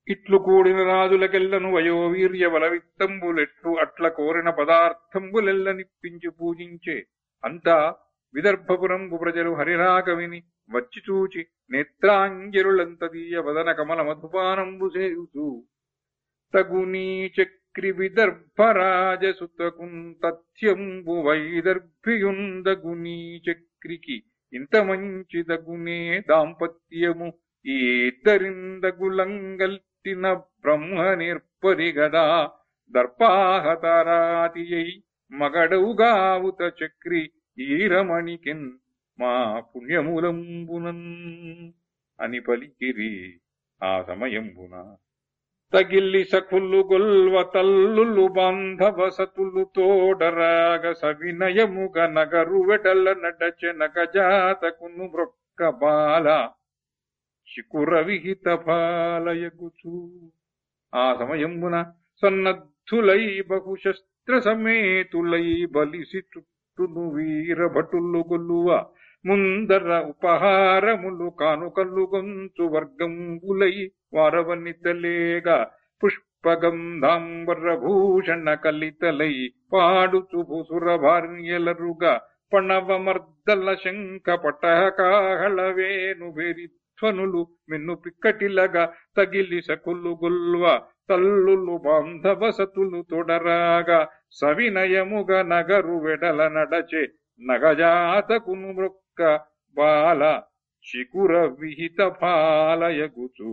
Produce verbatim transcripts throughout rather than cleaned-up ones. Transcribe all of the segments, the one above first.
ఇట్లు కూడిన రాజులకెల్లను వయోవీర్య బలవిత్తంబులెట్లు అట్ల కోరిన పదార్థంబులెల్ల నిప్పించి పూజించే. అంతా విదర్భపురంబు ప్రజలు హరిరాక విని వచ్చి చూచి నేత్రాంజరులంతదీయ వదన కమల మధుపానంబు సేయుచు తగునీ చక్రి విదర్భరాజసుతకున్ తథ్యంబు వైదర్భియుందగునీ చక్రికి ఇంత మంచి దగునే దాంపత్యము ఈ ఇద్దరిందగులంగల్టిన బ్రహ్మ నిర్పరిగదా దర్పాహతారాతియై మగడవుగావుత చక్రి ఈరమణికిన్ మా పుణ్యములంబునన్ అని పలికిరి. ఆ సమయంబున తగిల్లి సఖులు గొల్వ తల్లులు బాంధవ సతులు తోడరాగ సవినయముగ నగరు వెడల నడచె నగజాతకును మృక్క బాల శికుర విహిత పాలయగుచు. ఆ సమయంబున సన్నద్ధులై బహుశస్త్ర సమేతులై బలిసి చుట్టును వీరభటులు గొల్లువ ముందర ఉపహారములు కానుకలు గొంచు వర్గంబులై వారవనితలేగా పుష్పగంధాంబర భూషణ కలితలై పాడుచు భుసుర భార్యలరుగా పణవమర్దల శంఖ పటకాహళ వేణు వెరిధ్వనులు మిన్ను పిక్కటిలగా తగిలి సకులు గుల్వ తల్లులు బాంధవ సతులు తొడరాగా సవినయముగ నగరు వెడల నడచే నగజాతకును మృక్క బాల శికుర విహిత పాలయగుచు.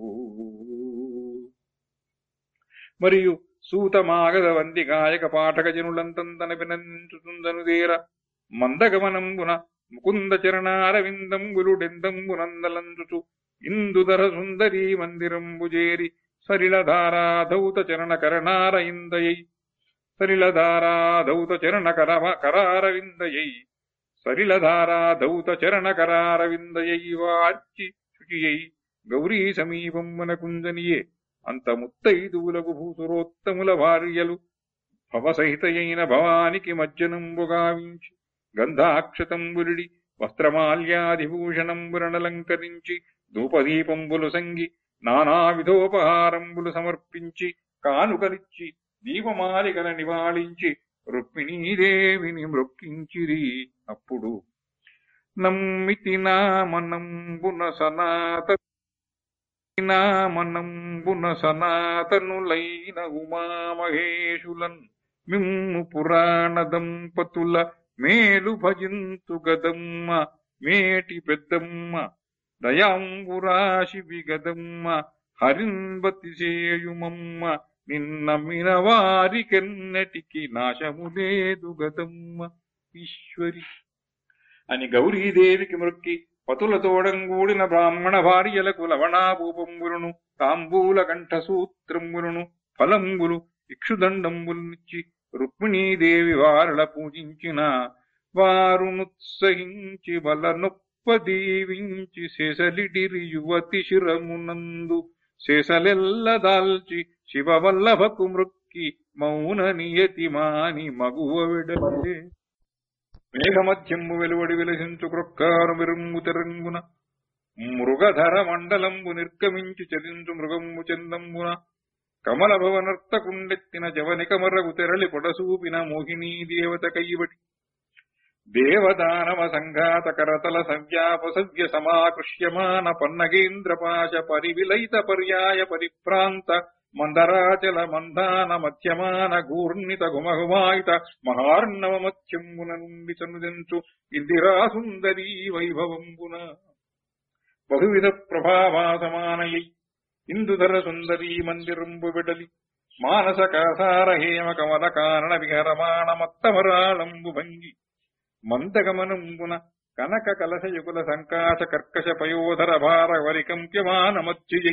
మరియు సూతమాగద వంది గాయక పాఠక జనులంతంతన వినంచుతుందనుదేర మందగమనంబున ముకుంద చరణారవిందంబులుడెందంబునందలంచుచు ఇందుధర సుందరీ మందిరంబుజేరి సరిళధారాధౌత చరణ కరణార ఇందయై సరిళధారాధౌత చరణ కరవ కరారవిందయై సరిళధారాధౌత చరణ కరారవిందయై వార్చి శుచియై గౌరీ సమీపమున కుంజనియే అంత ముత్తైదువులకు భూసురోత్తముల భార్యలు భవసహితయైన భవానికి మజ్జనంబుగావించి గంధాక్షతంబులిడి వస్త్రమాల్యాధిభూషణంబురణలంకరించి ధూపదీపంబులు సంగి నానావిధోపహారంబులు సమర్పించి కానుకలిచ్చి దీపమాలికల నివాళించి రుక్మిణీదేవిని మ్రొక్కించిరి. అప్పుడు నమ్మితి నామనంబున సనాత నామనంబున సనాతనులైన ఉమామహేశులన్ మిమ్ము పురాణ దంపతుల మేలు భజింతు గదమ్మ మేటి పెద్దమ్మ దయాంబురాశి విగదమ్మ హరింబతి సేయుమమ్మ నిన్నమ్మిన వారికెన్నటికి నాశము లేదు గదమ్మ ఈశ్వరి అని గౌరీదేవికి మృక్కి పతులతోడంగూడిన బ్రాహ్మణ భార్యలకు లవణాభూపంబులను తాంబూల కంఠసూత్రంబులను ఫలంబులు ఇక్షుదండంబులనిచ్చి రుక్మిణీదేవి వారల పూజించిన వారునుత్సహించి బలనొప్పదీవించి శేషలిడిరి యువతి శిరమునందు శేషలెల్ల దాల్చి శివవల్లభకు మృక్కి మౌన నియతి మాని మగువ విడలే మేఘమధ్యంబు వెలువడి విలసించు క్రొక్కారు మెరుంగు తెరంగున మృగధర మండలంబు నిర్గమించి చలించు మృగంబు చందంబున కమల భవనర్తకుండెత్తిన జవనికమరగు తెరలి పొడసూపిన మోహినీ దేవత కైవటి దేవదానవ సంఘాత కరతల సంవ్యాపసవ్య సమాకృష్యమాన పన్నగేంద్రపాశ పరివిలయిత పర్యాయ పరిభ్రాంత మందరాచల మందాన మధ్యమాన గూర్ణిత గుమగుమాయిత మహార్ణవ మత్స్యంబున నుండి చనుదెంచు ఇందిరాసుందరీ వైభవంబున బహువిధ ప్రభావాసమానయై ఇందుధర సుందరీ మందిరంబు విడలి మానస కాసార హేమ కమల కారణ విహరమాణ మత్తమరాళంబు భంగి మందగమనంబున కనక కలశయుకుల సంకాశ కర్కశ పయోధర భార వరికంప్యమాన మత్స్యై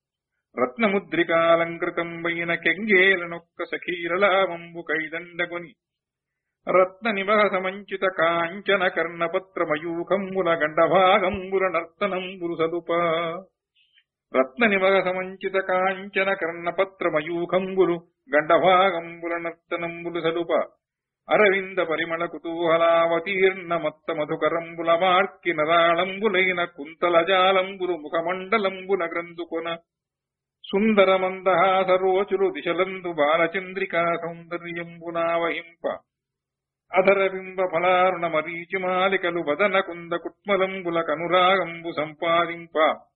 రత్నముద్రికాలంకృతంబైన కెంగేలనొక్క సఖీరలామంబు కైదండగొని రత్న నివహ సమంచిత కాంచన కర్ణపత్రమయూఖంబుల గండభాగంబుల నర్తనంబులు సదుప రత్న నివహ సమంచిత కాంచన కర్ణపత్రమయూఖంబులు గండభాగంబుల నర్తనంబులు సదుప అరవింద పరిమళ కుతూహలావతీర్ణ మత్త మధుకరంబుల మార్కి నరాళంబులైన కుంతల జాలంబులు ముఖమండలంబున గ్రంథుకొన సుందర మందహాసరోచులు దిశలందు బాలచంద్రికా సౌందర్యంబునావహింప అధరబింబ ఫలారుణ మరీచి మాలికలు వదన కుంద కుట్మలంబుల కనురాగంబు సంపాదింప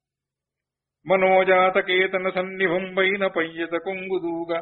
మనోజాతకేతన సన్నిభంబైన పయ్యత కొంగుదూగ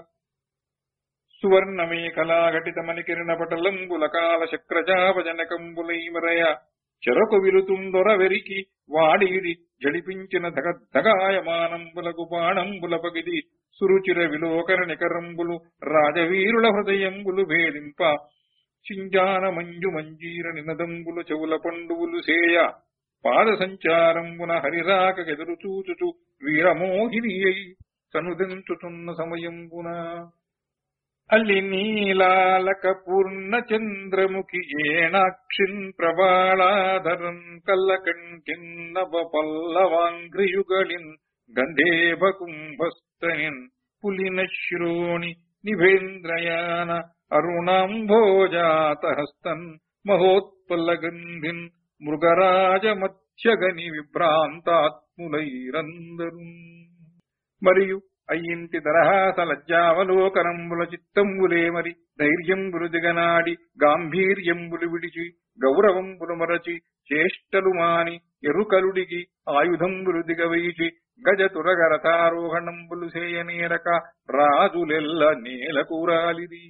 సువర్ణమేఖలాఘటితమని కిరణ పటలంబుల కాల శక్రజాపజనకంబులైమరయ చెరకు విలుతుండొర వెరికి వాడిది జడిపించిన ధగద్ధగాయమానంబులకు బాణంబుల పగిది సురుచిర విలోకర నికరంబులు రాజవీరుల హృదయంబులు భేదింప చింజాన మంజు మంజీర నినదంబులు చెవుల పండువులు సేయ పాద సంచారంబున హరిరాక ఎదురు చూచుచు వీరమోహిని అయి సనుదించుతున్న సమయంబున అల్లి నీలాలక పూర్ణ చంద్రముఖి ఏనాక్షిన్ ప్రవాళాధరన్ కల్లకంఠిన్ నవ పల్లవాంఘ్రియుగళిన్ గంధేభ కుంభస్తనిన్ పులిన శ్రోణి నిభేంద్రయాన అరుణాంభోజాతహస్తన్ మహోత్పల్లగంధిన్ మృగరాజ మత్స్యగని విభ్రాంతాత్ములైరందరు మరియు అయ్యింటి దరహాస లజ్జావలోకనంబుల చిత్తంబులే మరి ధైర్యంబులు దిగనాడి గాంభీర్యంబులు విడిచి గౌరవంబులు మరచి చేష్టలు మాని ఎరుకలుడికి ఆయుధంబులు దిగవైచి గజ తురగరతారోహణంబులు సేయనేరక రాజులెల్ల నేల కూరాలిది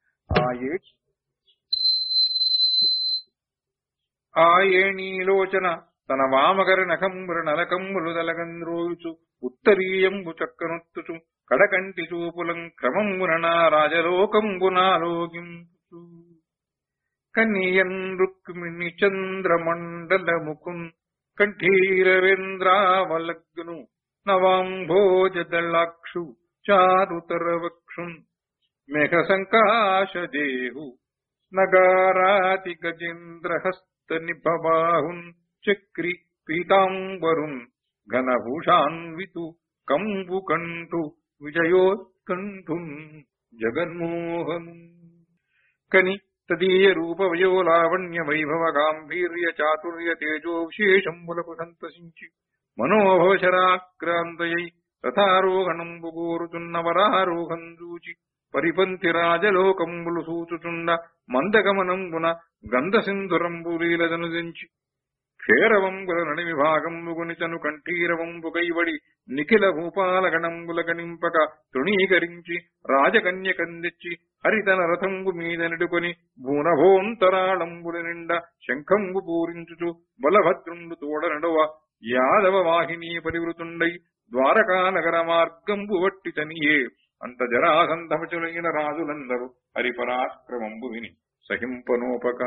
ఆయేణీలోచన తన వామకర నఖంబుర నలకంబులు దలగంద్రోయుచు ఉత్తరీయంబు చక్కనొత్తుచు కడకంటి చూపులం క్రమంబున రాజలోకంబునాలోకించు కన్యన్ రుక్మిణి చంద్రమండలముకున్ కంఠీరవేంద్రావలగ్ను నవాంభోజదళాక్షు చారుతరవక్షున్ మేఘ సంకాశదేహు నగారాతి గజేంద్రహస్త నిభబాహున్ చక్రి పీతాంబరున్ ఘనభూషాన్వితు కంబుకంఠు విజయోత్కంఠున్ జగన్మోహను కని తదీయ రూప వయోలావణ్య వైభవ గాంభీర్య చాతుర్య తేజో విశేషంబులకు సంతసించి మనోభవశరాక్రాంతయై రథారోహణంబు గోరుచున్న వరారోహం చూచి పరిపంతి రాజలోకంబులు సూచుచుండ మందగమనంబున గంధసింధురంబులీలదనుదించి ఖేరవంబుల నడి విభాగంబుగుని తను కంఠీరవంబు కైవడి నిఖిల భూపాలగణంబుల గణింపక తృణీకరించి రాజకన్య కందిచ్చి హరితన రథంబు మీద నిడుకొని భూనభోంతరాళంబుల నిండ శంఖంబు పూరించుచు బలభద్రుండు తోడ నడువ యాదవ వాహినీ పరివృతుండై ద్వారకా నగర మార్గంబు వట్టి తనియే అంత జరాసంధమచులైన రాజులందరూ హరిపరాక్రమంబు విని సహింపనోపక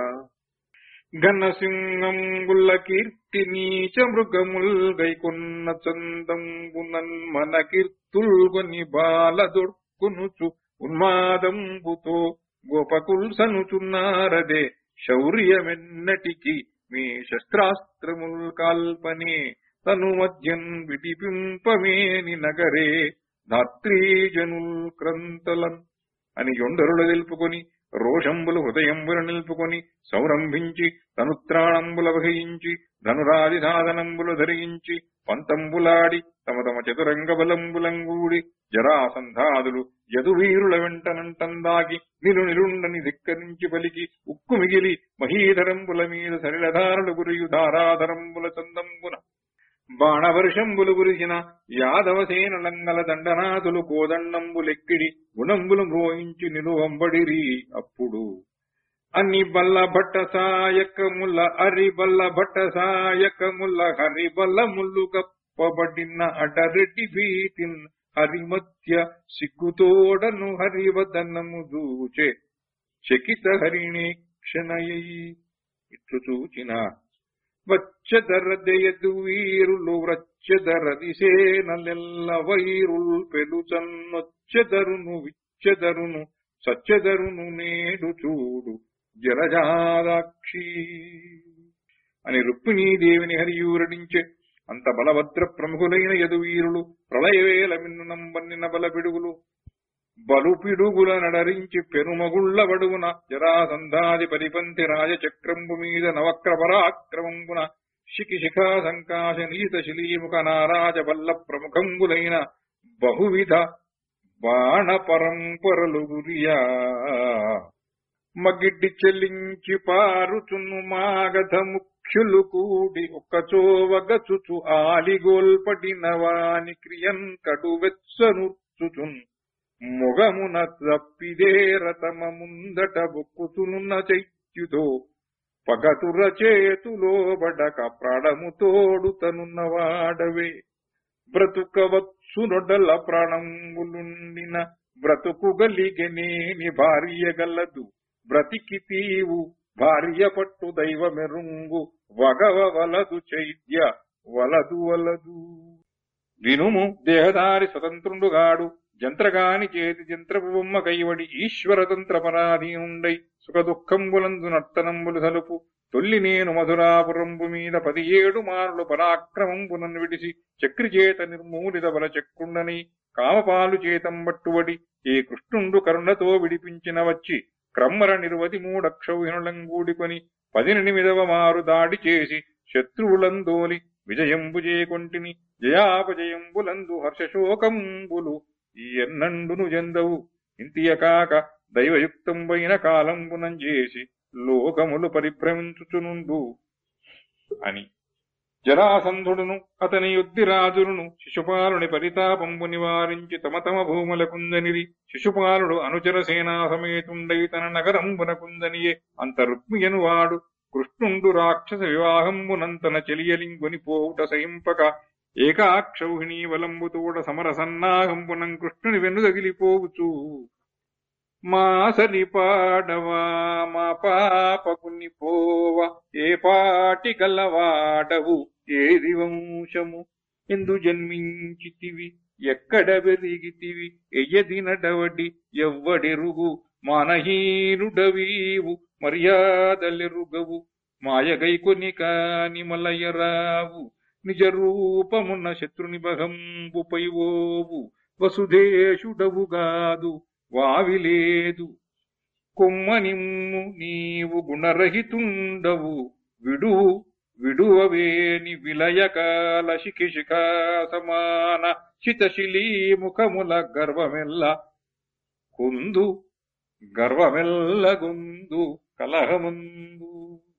ఘనసింహంబుల కీర్తి నీచ మృగముల్ గైకొన్న చందంబునన్ మన కీర్తుల్గొని బాలదొడ్కునుచు ఉన్మాదంబుతో గోపకుల్ సనుచున్నారదే శౌర్యమెన్నటికి మీ శస్త్రాస్త్రముల్ కాల్పనే తను మధ్యన్ విడిపింపమేని నగరే ధాత్రీజనుల్ క్రంతలన్ అని యొండరులు తెలుపుకొని రోషంబులు హృదయంబుల నిల్పుకొని సౌరంభించి తనుత్రాణంబుల వహించి ధనురాదిధాదనంబులు ధరించి పంతంబులాడి తమ తమ చతురంగ బలంబులంగూడి జరాసంధాదులు యదువీరుల వెంటనంటందాకి నిలు నిలుండని ధిక్కరించి పలికి ఉక్కు మిగిలి మహీధరంబుల మీద సరిలధారులు గురియు ధారాధరంబుల చందంబున బాణవర్షంబులు గురిసిన యాదవసేనలంగల దండనాథులు కోదండంబులెక్కిడి గుణంబులు గ్రోహించి నిలువంబడిరి అప్పుడు అన్ని బల్ల భట్ట సాయకముల అరి బల్ల భట్ట సాయకముల హరి బల్ల ముల్లు కప్పబడిన అడరెడ్డి భీతిన్ హరిమధ్య సిగ్గుతోడను హరివదనము దూచే చకిత హరిణి క్షణయై ఇట్లు చూచిన వచ్చదరదయదు వీరులు వ్రచ్చదరదిసేనలెల్ల వైరుల్ పెలుచన్నొచ్చెదరును విచ్చెదరును సచ్చెదరును నేడు చూడు జలజాదాక్షి అని రుక్మిణీదేవిని హరియూరడించే అంత బలభద్ర ప్రముఖులైన యదువీరులు ప్రళయవేల మిన్నునంబన్నిన బలపిడుగులు బలుపిడుగుల నడరించి పెనుమగుళ్ల వడువున జరాసంధాది పరిపంతి రాజచక్రంబు మీద నవక్ర పరాక్రమంబున శిఖి శిఖా సంకాశ నీత శిలీముఖ నారాజ బల్ల ప్రముఖంబులైన బహువిధ బాణ పరంపరలు గురియా మగిడ్డి చెల్లించి పారుచును మాగధ ముఖ్యులు కూడి ఒక్కచోవగచుచు ఆలిగోల్పడిన వాని క్రియన్ కడువెచ్చనుచుచున్ మొగమున తప్పిదేర తమ ముందట బొక్కుతునున్న చైత్యుతో పగతుర చేతులో బడక ప్రాణము తోడుతనున్నవాడవే బ్రతుకవచ్చునొడల ప్రాణంబులుండిన బ్రతుకుగలిగనేని భార్య గలదు బ్రతికి తీవు భార్య పట్టు దైవ మెరుంగు వగవ వలదు చైద్య వలదు వలదు వినుము దేహదారి స్వతంత్రుండుగాడు జంత్రగాని చేతి జంత్రపు బొమ్మ కైవడి ఈశ్వరతంత్ర పరాధీనుండై సుఖ దుఃఖంబులందు నర్తనంబులు సలుపు తొల్లి నేను మధురాపురంబు మీద పదియేడు మారులు పరాక్రమంబునన్ విడిసి చక్రిచేత నిర్మూలిత బల చక్రుండని కామపాలు చేతంబట్టువడి ఏ కృష్ణుండు కరుణతో విడిపించిన వచ్చి క్రమ్మర నిర్వది మూడక్షౌహినులంగూడికొని పదినెనిమిదవ మారు దాడి చేసి శత్రువులందోలి విజయంబు చేకొంటిని జయాపజయంబులందు హర్షశోకంబులు ఈ ఎన్నండును జందవు ఇంతియకాక దైవయుక్తంబైన కాలంబునం చేసి లోకములు పరిభ్రమించుచునుండు అని జరాసంధుడును అతని యుద్ధిరాజులను శిశుపాలుని పరితాపంబు నివారించి తమ తమ భూముల కుందనిరి శిశుపాలుడు అనుచర సేనా సమేతుండై తన నగరంబున కుందనియే అంత రుక్మియను వాడు కృష్ణుండు రాక్షస వివాహంబునంతన చెలియలింగుని పోవుట సహింపక ఏకాక్షౌహిణీ వలంబుతోడ సమరసన్నాగంబునం కృష్ణుని వెనుదగిలిపోవుచూ మాసని పాడవా మా పాపకుని పోవ ఏ పాటి గలవాడవు ఏది వంశము ఎందు జన్మించితివి ఎక్కడ పెరిగితివి ఎయ్యది నడవడి ఎవ్వడెరుగు మానహీనుడవీవు మర్యాదలెరుగవు మాయగైకొని కాని మలయరావు నిజ రూపమున్న శత్రుని భగంబుపై ఓవు వసుధేశుడవుగాదు వావిలేదు కొమ్మనిమ్ము నీవు గుణరహితుండవు విడువు విడువవేని విలయకాల శిఖిశిఖా సమాన శితశిలీ ముఖముల గర్వమెల్ల కుందు గర్వమెల్లగుందు కలహముందు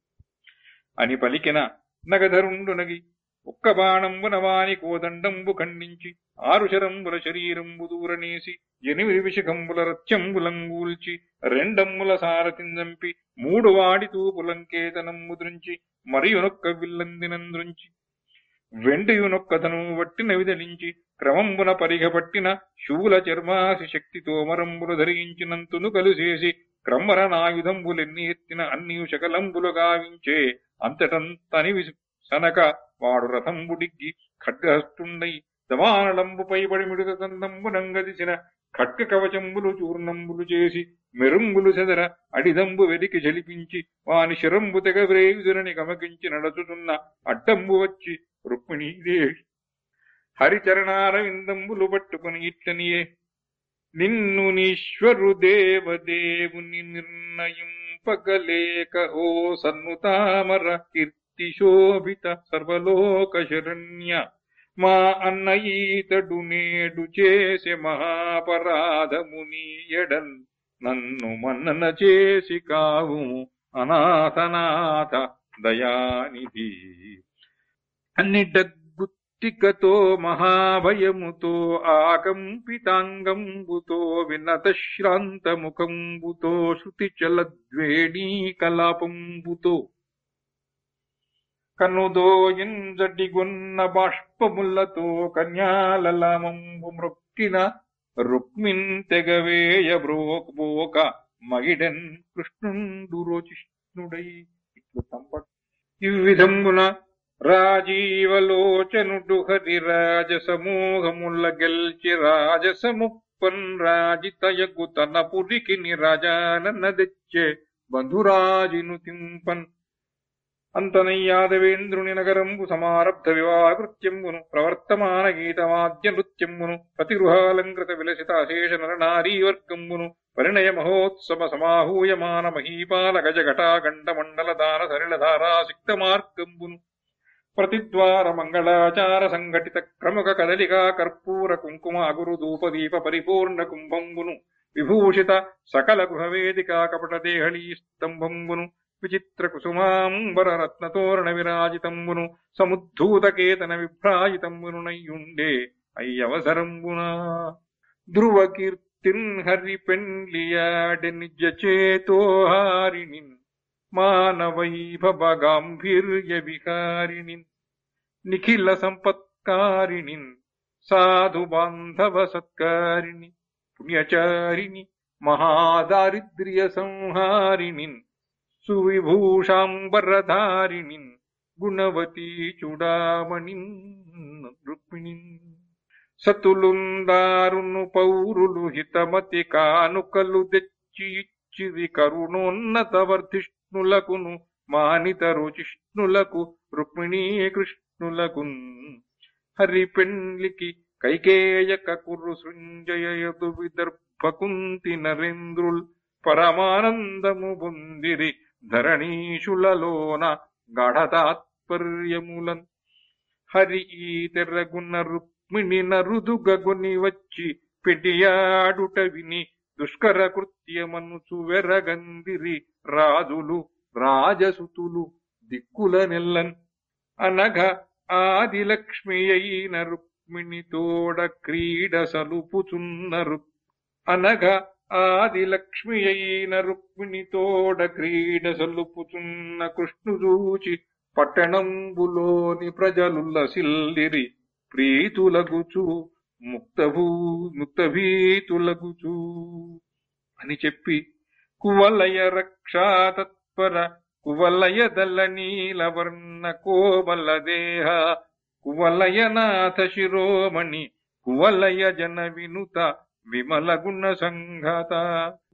అని పలికిన నగధరుండు నగి ఒక్క బాణంబున వాని కోదండంబు ఖండించి ఆరు శరంబుల శరీరంబు దూరనేసి ఎనిమిది విషకంబుల రత్యంబులంగూల్చి రెండమ్ముల సారథింజంపి మూడు వాడి తూపులంకేతనంబు దృంచి మరియునొక్క విల్లందినందృంచి వెండియునొక్కతను వట్టిన విదలించి క్రమంబున పరిగపట్టిన శూల చర్మాసి శక్తితో మరంబులు ధరించినంతును కలుసేసి క్రమ్మర నాయుధంబులెన్ని ఎత్తిన అన్నియు శకలంబులు గావించే అంతటంతని సనక వాడు రథంబుడిగ్గి ఖడ్గహస్తుండై దమానలంబుపై పడి మిడుకందంబు నంగదిసిన ఖడ్గ కవచంబులు చూర్ణంబులు చేసి మెరుంబులు సెదర అడిదంబు వెదికి జలిపించి వాని శిరంబు తెగవ్రేయుదురని గమకించి నడచుతున్న అడ్డంబు వచ్చి రుక్మిణీదేవి హరిచరణారవిందంబులు పట్టుకుని ఇట్లనియే నిన్ను నీశ్వరు దేవదేవుని నిర్ణయింపగలేక ఓ సన్నుతామర కీర్తి శోభిత సర్వలోక శరణ్య మా అన్నయీతడు నేడు చేసే మహాపరాధముని ఎడన్ నన్ను మన్నన చేసి కావు అనాథనాథ దయానిధి అన్ని డగ్గుత్తికతో మహాభయముతో ఆకంపితాంగంబుతో వినత శ్రాంత ముఖంబుతో శృతి చలద్వేణీ కలాపంబుతో కన్నుదోయింజడిగొన్న బాష్పములతో కన్యాలలామంబు మృక్కిన రుక్మిన్ తెగవేయ బ్రోక్బోక మగిడెన్ కృష్ణుండు రోచిష్ణుడై ఇట్లు తంప ఇవ్విధంబున రాజీవలోచనుడు హరి రాజసమూహముల గెల్చి రాజసముప్పన్ రాజితయగు తన పురికి నిరాజానన దెచ్చే బంధురాజిను తింపన్ అంతనయ్యాదవేంద్రుని నగరంబు సమారబ్ధ వివాహకృత్యంబును ప్రవర్తమాన గీతవాద్య నృత్యంబును ప్రతిగృహాలంకృత విలసిత అశేష నరనారీవర్గంబును పరిణయ మహోత్సవ సమాహూయమాన మహీపాల గజఘటా గండ మండల దాన సరిళ ధారా సిక్త మార్గంబును ప్రతిద్వార మంగళాచార సంఘటిత క్రముక కదలికా కర్పూర కుంకుమ అగురు ధూపదీప పరిపూర్ణ కుంభంబును విభూషిత సకల గృహవేదికా కపట దేహళీ స్తంభంబును విచిత్ర కుసుమాంబర రత్నతోరణ విరాజితంబును సముద్ధూతకేతన విభ్రాజితంబును నయ్యుండే అయ్యవసరంబునా ధ్రువ కీర్తిన్ హరి పెండ్లియాడె నిజ చేతోహారిణిన్ మానవైభవ గాంభీర్య విహారిణిన్ నిఖిల సంపత్కారిణిన్ సాధు బాంధవ సత్కారిణి పుణ్యచారిణి మహాదారిద్ర్య సంహారిణిన్ సువిభూషాంబరధారిణిన్ గుణవతీ చూడామణిన్ రుక్మిణిన్ సతులుందారును పౌరులు హితమతి కానుకలు తెచ్చి ఇచ్చిరి కరుణోన్నత వర్ధిష్ణులకును మానిత రుచిష్ణులకు రుక్మిణీ కృష్ణులకున్ హరి పెండ్లికి కైకేయక కురు సృంజయదు విదర్భకుంతి నరేంద్రుల్ పరమానందము బొందిరి ధరణీషులలోన గాఢతాత్పర్యములన్ హరి ఈ తెర్రగున్న రుక్మిణి నరుదుగగుని వచ్చి పెడియాడుట విని దుష్కర కృత్యమనుచు వెరగందిరి రాజులు రాజసుతులు దిక్కుల నెల్లన్ అనఘ ఆదిలక్ష్మి అయిన రుక్మిణి తోడ క్రీడ సలుపుచున్న రుక్ అనఘ ఆదిలక్ష్మి అయిన రుక్మిణి తోడ క్రీడ సలుపుచున్న కృష్ణుజూచి పట్టణంబులోని ప్రజలుల్లసిల్లిరి ప్రీతులగుచు ముక్తభూ ముక్తభీతులగుచు అని చెప్పి కువలయ రక్షా తత్పర కువలయ దళ నీలవర్ణ కోమల దేహ కువలయనాథ శిరోమణి కువలయ జన వినుత విమల గుణ సంఘత